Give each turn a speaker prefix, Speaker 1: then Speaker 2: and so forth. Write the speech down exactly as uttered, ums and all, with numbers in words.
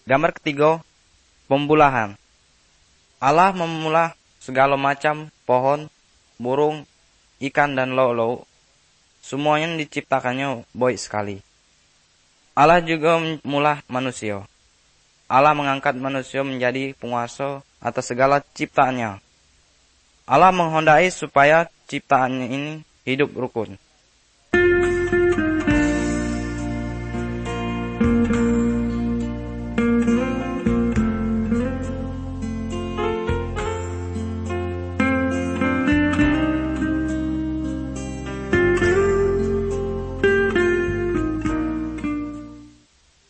Speaker 1: Gambar ketiga, pembulahan. Allah memula segala macam pohon, burung, ikan dan lauk-lauk. Semuanya diciptakannya baik sekali. Allah juga memula manusia. Allah mengangkat manusia menjadi penguasa atas segala ciptaannya. Allah menghendaki supaya ciptaannya ini hidup rukun.